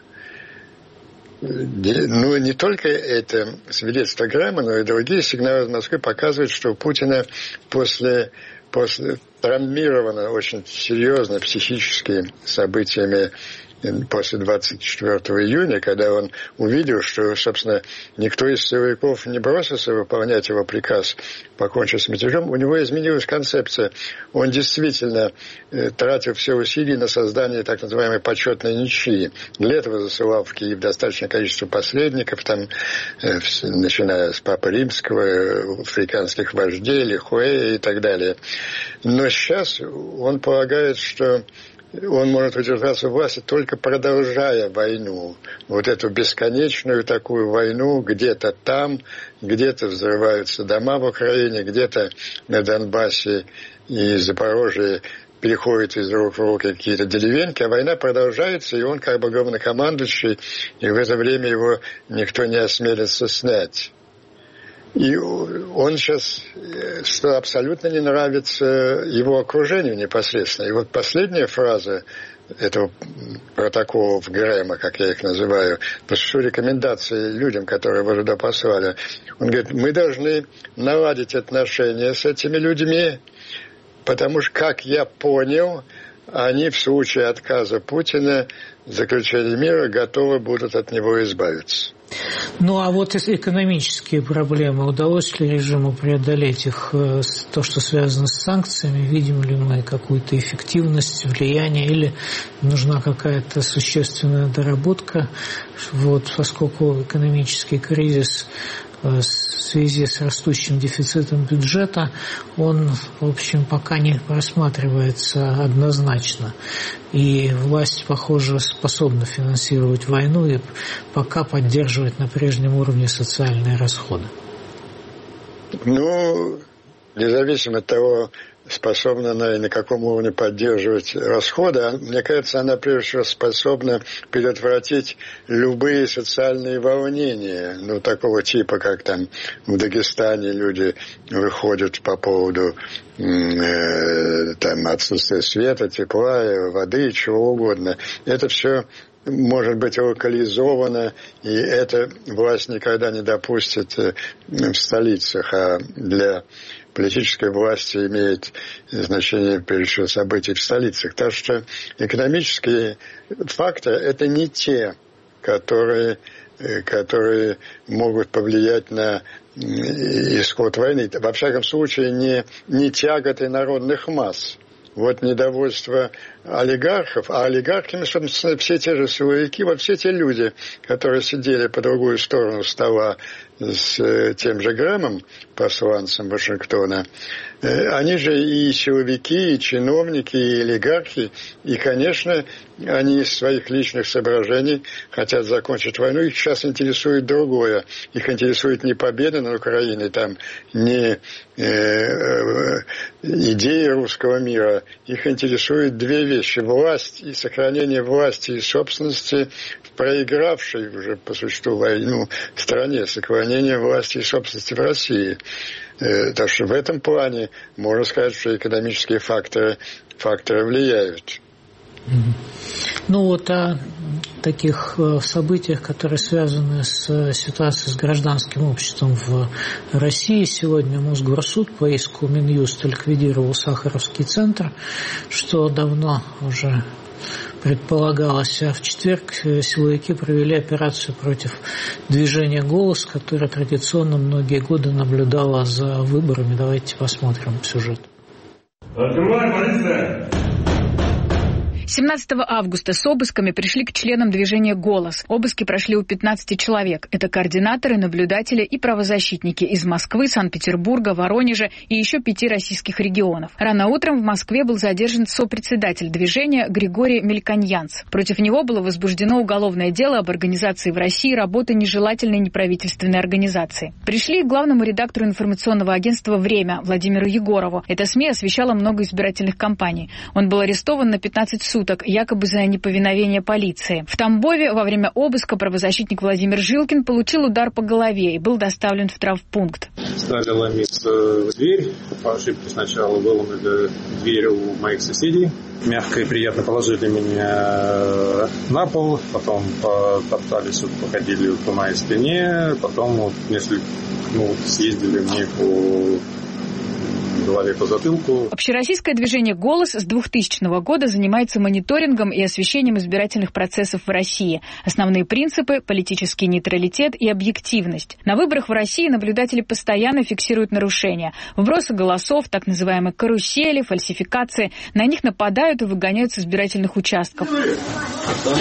Ну, не только это свидетельство Грэма, но и другие сигналы из Москвы показывают, что у Путина после, после травмировано очень серьезно психически событиями после двадцать четвёртого июня, когда он увидел, что, собственно, никто из силовиков не бросился выполнять его приказ покончить с мятежом, у него изменилась концепция. Он действительно э, тратил все усилия на создание так называемой почетной ничьи. Для этого засылал в Киев достаточное количество посредников, там, э, начиная с Папы Римского, э, африканских вождей, Лихуэя и так далее. Но сейчас он полагает, что он может удержаться в власти, только продолжая войну. Вот эту бесконечную такую войну, где-то там, где-то взрываются дома в Украине, где-то на Донбассе и Запорожье переходят из рук в руки какие-то деревеньки, а война продолжается, и он как бы главнокомандующий, и в это время его никто не осмелится снять. И он сейчас, что абсолютно не нравится его окружению непосредственно. И вот последняя фраза этого протокола Грэма, как я их называю, пишу рекомендации людям, которые его туда послали. Он говорит: мы должны наладить отношения с этими людьми, потому что, как я понял, они в случае отказа Путина заключения мира готовы будут от него избавиться. Ну, а вот экономические проблемы, удалось ли режиму преодолеть их, то, что связано с санкциями, видим ли мы какую-то эффективность, влияние, или нужна какая-то существенная доработка, вот, поскольку экономический кризис в связи с растущим дефицитом бюджета, он, в общем, пока не рассматривается однозначно. И власть, похоже, способна финансировать войну и пока поддерживать на прежнем уровне социальные расходы. Ну, независимо от того, способна она и на каком уровне поддерживать расходы, мне кажется, она прежде всего способна предотвратить любые социальные волнения, ну, такого типа, как там в Дагестане люди выходят по поводу э, там отсутствия света, тепла, воды, чего угодно. Это все может быть локализовано, и это власть никогда не допустит в столицах, а для политической власти имеет значение, прежде всего, событий в столицах. Так что экономические факторы – это не те, которые, которые могут повлиять на исход войны. Во всяком случае, не, не тяготы народных масс. Вот недовольство олигархов, а олигархами, собственно, все те же силовики, вот все те люди, которые сидели по другую сторону стола с тем же Грэмом, посланцем Вашингтона, они же и силовики, и чиновники, и олигархи, и, конечно, они из своих личных соображений хотят закончить войну, их сейчас интересует другое. Их интересует не победа над Украиной, там, не э, идеи русского мира, их интересует две вещи: власть и сохранение власти и собственности в проигравшей уже по существу войну стране, сохранение сохранения власти и собственности в России. Так что в этом плане можно сказать, что экономические факторы, факторы влияют. Ну вот о таких событиях, которые связаны с ситуацией с гражданским обществом в России. Сегодня Мосгорсуд по иску Минюста ликвидировал Сахаровский центр, что давно уже предполагалось. А в четверг силовики провели операцию против движения «Голос», которое традиционно многие годы наблюдало за выборами. Давайте посмотрим сюжет. Открывай, полиция! семнадцатого августа с обысками пришли к членам движения «Голос». Обыски прошли у пятнадцати человек. Это координаторы, наблюдатели и правозащитники из Москвы, Санкт-Петербурга, Воронежа и еще пяти российских регионов. Рано утром в Москве был задержан сопредседатель движения Григорий Мельконьянц. Против него было возбуждено уголовное дело об организации в России работы нежелательной неправительственной организации. Пришли к главному редактору информационного агентства «Время» Владимиру Егорову. Эта СМИ освещала много избирательных кампаний. Он был арестован на пятнадцать суток, якобы за неповиновение полиции. В Тамбове во время обыска правозащитник Владимир Жилкин получил удар по голове и был доставлен в травмпункт. Стали ломиться в дверь. По ошибке сначала выломали дверь у моих соседей. Мягко и приятно положили меня на пол, потом потоптались, походили по моей спине, потом вот несколько минут съездили мне по голове, по затылку. Общероссийское движение «Голос» с двухтысячного года занимается мониторингом и освещением избирательных процессов в России. Основные принципы – политический нейтралитет и объективность. На выборах в России наблюдатели постоянно фиксируют нарушения. Вбросы голосов, так называемые карусели, фальсификации. На них нападают и выгоняют с избирательных участков. Это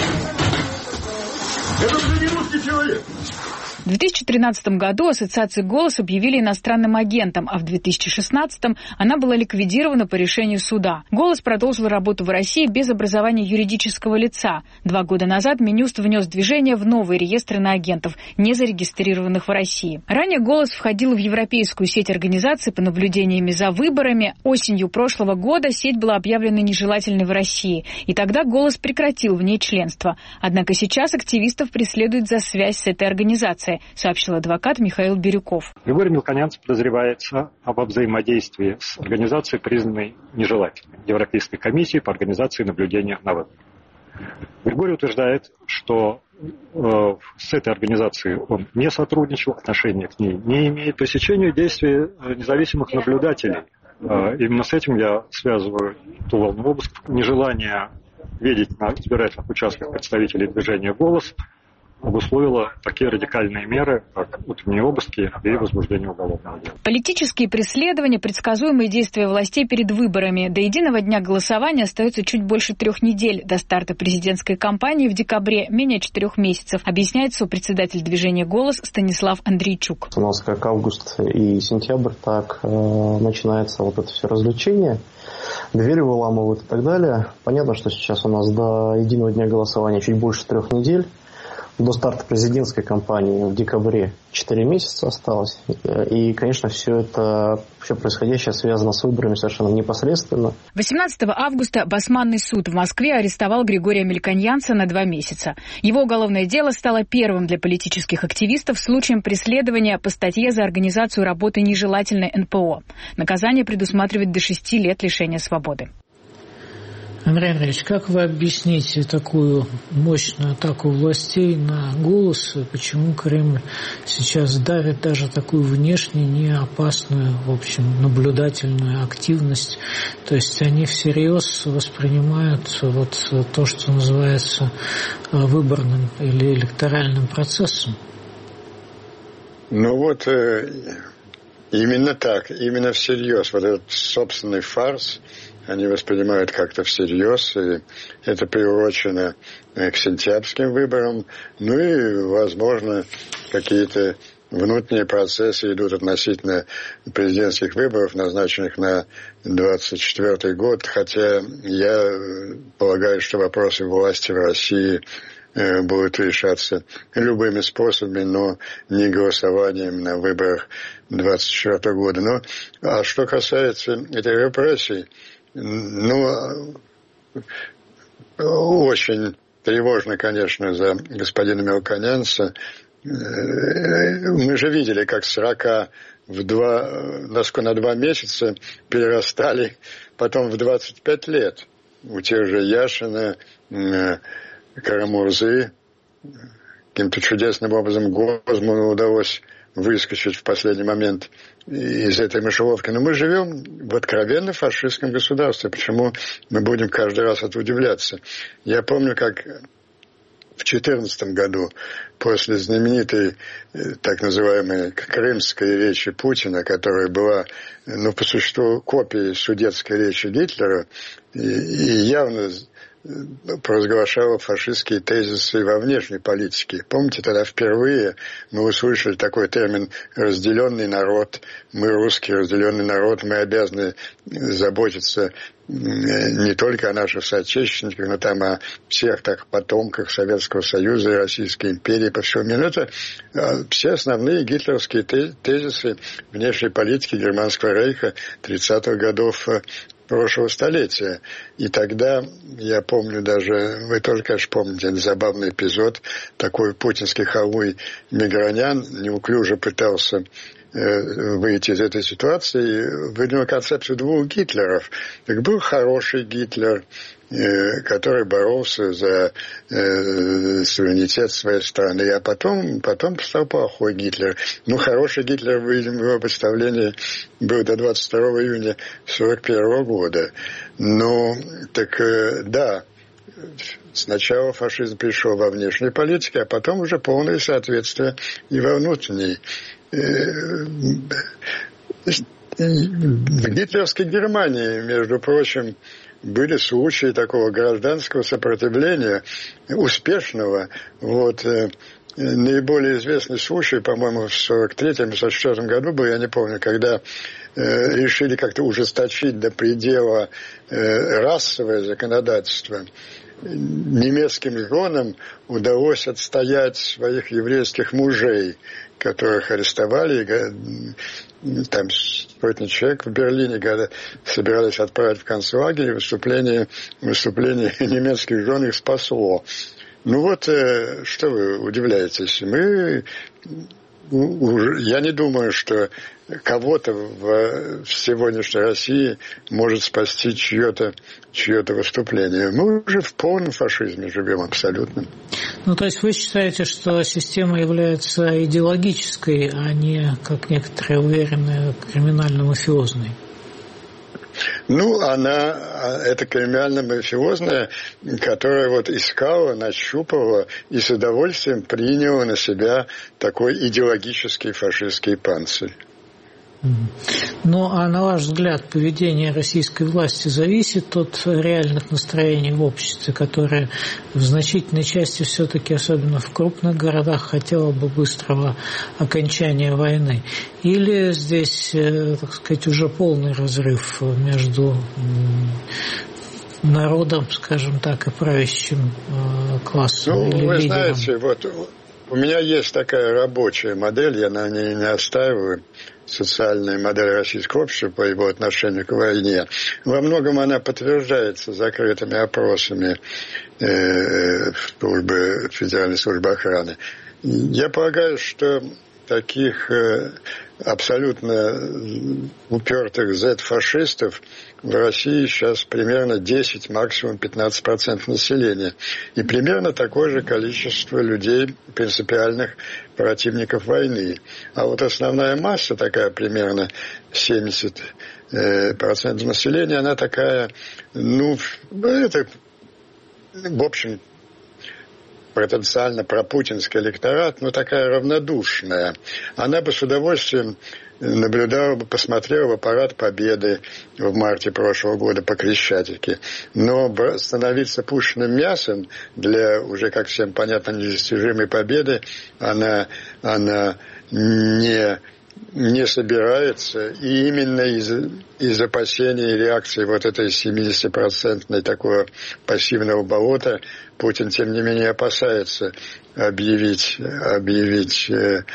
уже не русский человек. В две тысячи тринадцатом году ассоциацию «Голос» объявили иностранным агентом, а в две тысячи шестнадцатом она была ликвидирована по решению суда. «Голос» продолжил работу в России без образования юридического лица. Два года назад Минюст внес движение в новые реестры на агентов, не зарегистрированных в России. Ранее «Голос» входил в европейскую сеть организаций по наблюдениями за выборами. Осенью прошлого года сеть была объявлена нежелательной в России, и тогда «Голос» прекратил в ней членство. Однако сейчас активистов преследуют за связь с этой организацией, сообщил адвокат Михаил Бирюков. Григорий Мельконьянц подозревается об взаимодействии с организацией, признанной нежелательной, Европейской комиссией по организации наблюдения на выборах. Григорий утверждает, что э, с этой организацией он не сотрудничал, отношения к ней не имеет, пресечению действий независимых наблюдателей. Э, именно с этим я связываю ту волну обысков. Нежелание видеть на избирательных участках представителей движения «Голос» обусловило такие радикальные меры, как утренние обыски и возбуждение уголовного дела. Политические преследования, предсказуемые действия властей перед выборами. До единого дня голосования остается чуть больше трех недель. До старта президентской кампании в декабре менее четырех месяцев, объясняет сопредседатель движения «Голос» Станислав Андрейчук. У нас как август и сентябрь, так э, начинается вот это все развлечение. Двери выламывают и так далее. Понятно, что сейчас у нас до единого дня голосования чуть больше трех недель. До старта президентской кампании в декабре четыре месяца осталось. И, конечно, все это, все происходящее связано с выборами совершенно непосредственно. восемнадцатого августа Басманный суд в Москве арестовал Григория Мельконьянца на два месяца. Его уголовное дело стало первым для политических активистов случаем преследования по статье за организацию работы нежелательной эн пэ о. Наказание предусматривает до шести лет лишения свободы. Андрей Андреевич, как вы объясните такую мощную атаку властей на «Голос»? Почему Кремль сейчас давит даже такую внешне не опасную, в общем, наблюдательную активность? То есть они всерьез воспринимают вот то, что называется выборным или электоральным процессом? Ну вот именно так, именно всерьез. Вот этот собственный фарс они воспринимают как-то всерьез, и это приурочено к сентябрьским выборам. Ну и, возможно, какие-то внутренние процессы идут относительно президентских выборов, назначенных на двадцать четвёртый год, хотя я полагаю, что вопросы власти в России будут решаться любыми способами, но не голосованием на выборах двадцать четвёртого года. Ну, а что касается этой репрессии, ну, очень тревожно, конечно, за господина Мельконьянца. Мы же видели, как с сорока в два, на два месяца перерастали потом в двадцать пять лет. У тех же Яшина, Карамурзы, каким-то чудесным образом Гозману удалось выскочить в последний момент из этой мышеловки. Но мы живем в откровенно фашистском государстве. Почему мы будем каждый раз это удивляться? Я помню, как в две тысячи четырнадцатом году, после знаменитой так называемой крымской речи Путина, которая была, ну, по существу, копией судетской речи Гитлера, и, и явно провозглашала фашистские тезисы во внешней политике. Помните, тогда впервые мы услышали такой термин «разделенный народ». Мы, русские, разделенный народ, мы обязаны заботиться не только о наших соотечественниках, но там о всех так потомках Советского Союза и Российской империи по всему миру. Это все основные гитлеровские тезисы внешней политики Германского рейха тридцатых годов прошлого столетия. И тогда, я помню даже, вы тоже, конечно, помните, этот забавный эпизод, такой путинский халуй Мигранян неуклюже пытался выйти из этой ситуации, выдвинул концепцию двух Гитлеров. Так был хороший Гитлер, который боролся за э, суверенитет своей страны, а потом, потом стал плохой Гитлер. Ну, хороший Гитлер, видимо, в его представлении был до двадцать второго июня сорок первого года. Ну, так, э, да, сначала фашизм пришел во внешней политике, а потом уже полное соответствие и во внутренней. В гитлеровской Германии, между прочим, были случаи такого гражданского сопротивления, успешного. Вот, наиболее известный случай, по-моему, в сорок третьем или сорок четвёртом году был, я не помню, когда э, решили как-то ужесточить до предела э, расовое законодательство. Немецким женам удалось отстоять своих еврейских мужей, которых арестовали, там сотни человек в Берлине, когда собирались отправить в концлагерь, выступление, выступление немецких жен их спасло. Ну вот, что вы удивляетесь? Мы, я не думаю, что кого-то в сегодняшней России может спасти чье-то, чье-то выступление. Мы уже в полном фашизме живем абсолютно. Ну, то есть вы считаете, что система является идеологической, а не, как некоторые уверены, криминально-мафиозной? Ну, она, это криминально-мафиозная, которая вот искала, нащупывала и с удовольствием приняла на себя такой идеологический фашистский панцирь. Ну, а на ваш взгляд, поведение российской власти зависит от реальных настроений в обществе, которое в значительной части все-таки, особенно в крупных городах, хотело бы быстрого окончания войны? Или здесь, так сказать, уже полный разрыв между народом, скажем так, и правящим классом? Ну, или вы лидером? знаете, вот у меня есть такая рабочая модель, я на ней не отстаиваю, социальная модель российского общества по его отношению к войне. Во многом она подтверждается закрытыми опросами э, службы, Федеральной службы охраны. Я полагаю, что таких э, абсолютно упертых зет-фашистов в России сейчас примерно десять, максимум пятнадцать процентов населения. И примерно такое же количество людей, принципиальных противников войны. А вот основная масса, такая примерно семьдесят процентов населения, она такая, ну, это, в общем, потенциально пропутинский электорат, но такая равнодушная. Она бы с удовольствием наблюдала бы, посмотрела бы парад Победы в марте прошлого года по Крещатике. Но становиться пушечным мясом для уже, как всем понятно, недостижимой победы она, она не, не собирается. И именно из, из опасений и реакции вот этой семидесятипроцентной такого пассивного болота Путин, тем не менее, опасается объявить, объявить э,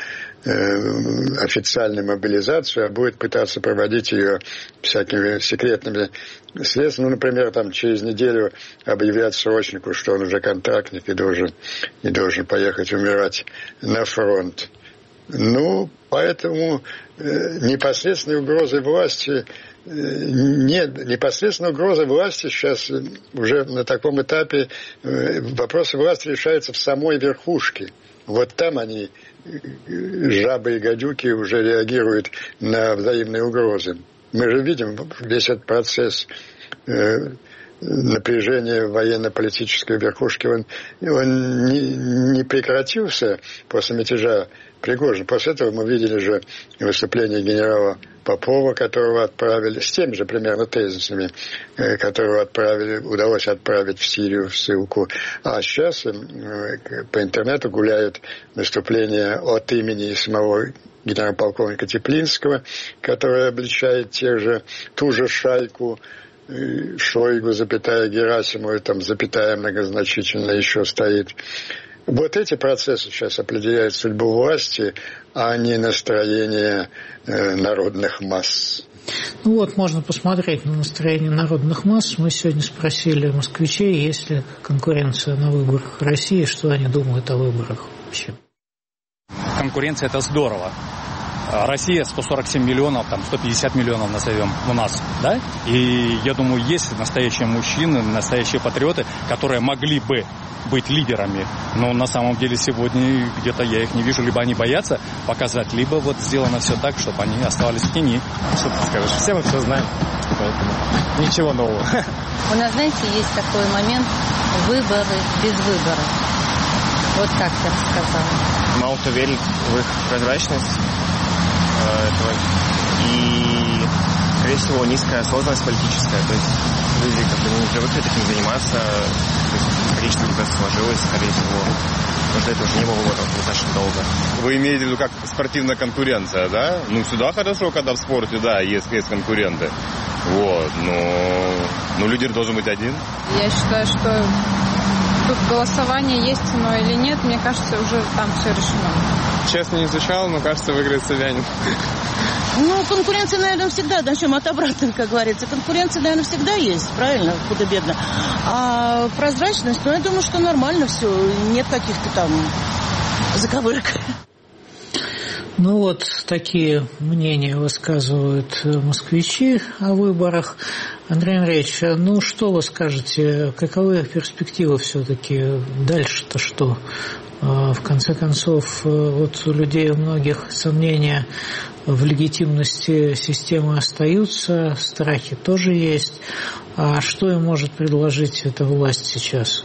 официальную мобилизацию, а будет пытаться проводить ее всякими секретными средствами. Ну, например, там через неделю объявят срочнику, что он уже контрактник и должен, и должен поехать умирать на фронт. Ну, поэтому э, непосредственной угрозы власти э, нет. Непосредственной угрозы власти сейчас уже на таком этапе э, вопросы власти решаются в самой верхушке. Вот там они, жабы и гадюки, уже реагируют на взаимные угрозы. Мы же видим весь этот процесс э, напряжения военно-политической верхушки, он, он не, не прекратился после мятежа Пригожина. После этого мы видели же выступление генерала Попова, которого отправили, с теми же примерно тезисами, которого отправили, удалось отправить в Сирию в ссылку. А сейчас по интернету гуляют выступления от имени самого генерал-полковника Теплинского, который обличает тех же, ту же шайку Шойгу, запятая Герасимову, там запятая многозначительно еще стоит. Вот эти процессы сейчас определяют судьбу власти, а не настроение э, народных масс. Ну вот, можно посмотреть на настроение народных масс. Мы сегодня спросили москвичей, есть ли конкуренция на выборах в России, что они думают о выборах вообще. Конкуренция – это здорово. Россия сто сорок семь миллионов, там сто пятьдесят миллионов назовем у нас, да? И я думаю, есть настоящие мужчины, настоящие патриоты, которые могли бы быть лидерами. Но на самом деле сегодня где-то я их не вижу, либо они боятся показать, либо вот сделано все так, чтобы они оставались в тени. Что ты скажешь? Все мы все знаем, поэтому ничего нового. У нас, знаете, есть такой момент выборы без выборов. Вот как я бы сказала. Мало кто верит в их прозрачность этого. И, скорее всего, низкая осознанность политическая. То есть люди как-то не привыкли этим заниматься. То есть исторически как-то сложилось, скорее всего. Потому что это уже не было выборов достаточно долго. Вы имеете в виду как спортивная конкуренция, да? Ну, сюда хорошо, когда в спорте, да, есть, есть конкуренты. Вот, но, но лидер должен быть один. Я считаю, что тут голосование есть оно или нет, мне кажется, уже там все решено. Честно не изучал, но, кажется, выиграет Собянин. Ну, конкуренция, наверное, всегда, начнем от обратного, как говорится. Конкуренция, наверное, всегда есть, правильно, худо-бедно. А прозрачность, ну, я думаю, что нормально все, нет каких-то там заковырок. Ну вот такие мнения высказывают москвичи о выборах. Андрей Андреевич, ну что вы скажете, каковы перспективы все-таки? Дальше-то что? В конце концов, вот у людей у многих сомнения в легитимности системы остаются, страхи тоже есть. А что им может предложить эта власть сейчас?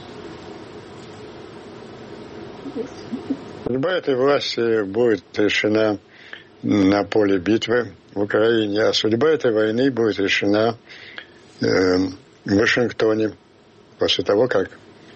Судьба этой власти будет решена на поле битвы в Украине, а судьба этой войны будет решена э, в Вашингтоне после того, как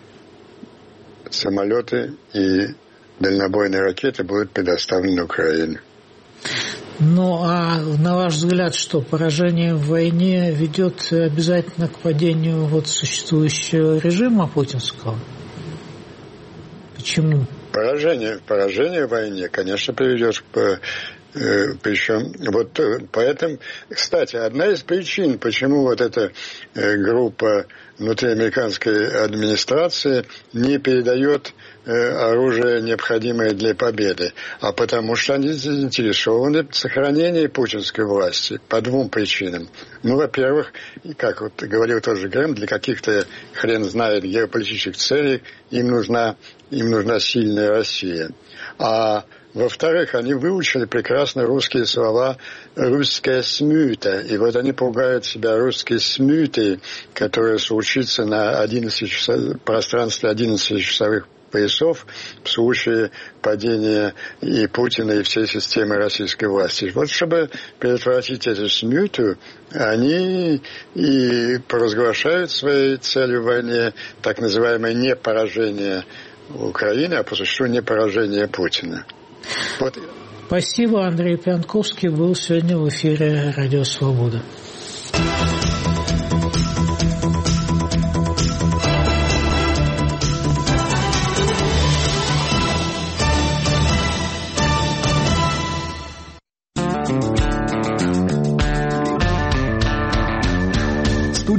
самолеты и дальнобойные ракеты будут предоставлены Украине. Ну, а на ваш взгляд, что поражение в войне ведет обязательно к падению вот существующего режима путинского? Почему? Поражение, поражение в войне, конечно, приведет к... Причем, вот поэтому, кстати, одна из причин, почему вот эта группа внутри американской администрации не передает оружие, необходимое для победы, а потому что они заинтересованы в сохранении путинской власти по двум причинам. Ну, во-первых, как вот говорил тот же Грэм, для каких-то, хрен знает, геополитических целей им нужна, им нужна сильная Россия. А во-вторых, они выучили прекрасно русские слова «русская смюта». И вот они пугают себя русской смютой, которая случится на одиннадцати часов, пространстве одиннадцати часовых поясов в случае падения и Путина, и всей системы российской власти. Вот чтобы предотвратить эту смюту, они и провозглашают своей целью в войне так называемое не поражение Украины, а по существу не поражение Путина. Вот. Спасибо. Андрей Пьянковский был сегодня в эфире «Радио Свобода».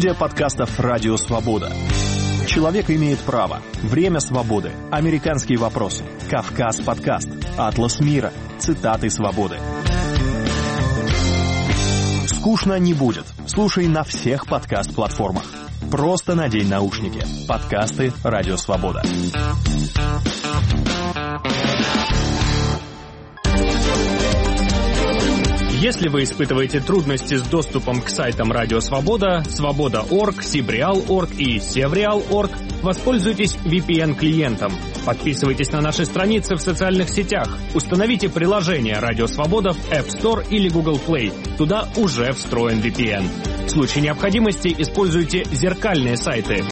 Студия подкастов «Радио Свобода». Человек имеет право. Время свободы. Американские вопросы. Кавказ подкаст. Атлас мира. Цитаты свободы. Скучно не будет. Слушай на всех подкаст-платформах. Просто надень наушники. Подкасты «Радио Свобода». Если вы испытываете трудности с доступом к сайтам Радио Свобода, Свобода точка орг, Сибреал точка орг и Севреал точка орг, воспользуйтесь ви пи эн-клиентом. Подписывайтесь на наши страницы в социальных сетях. Установите приложение Радио Свобода в App Store или Google Play. Туда уже встроен ви пи эн. В случае необходимости используйте зеркальные сайты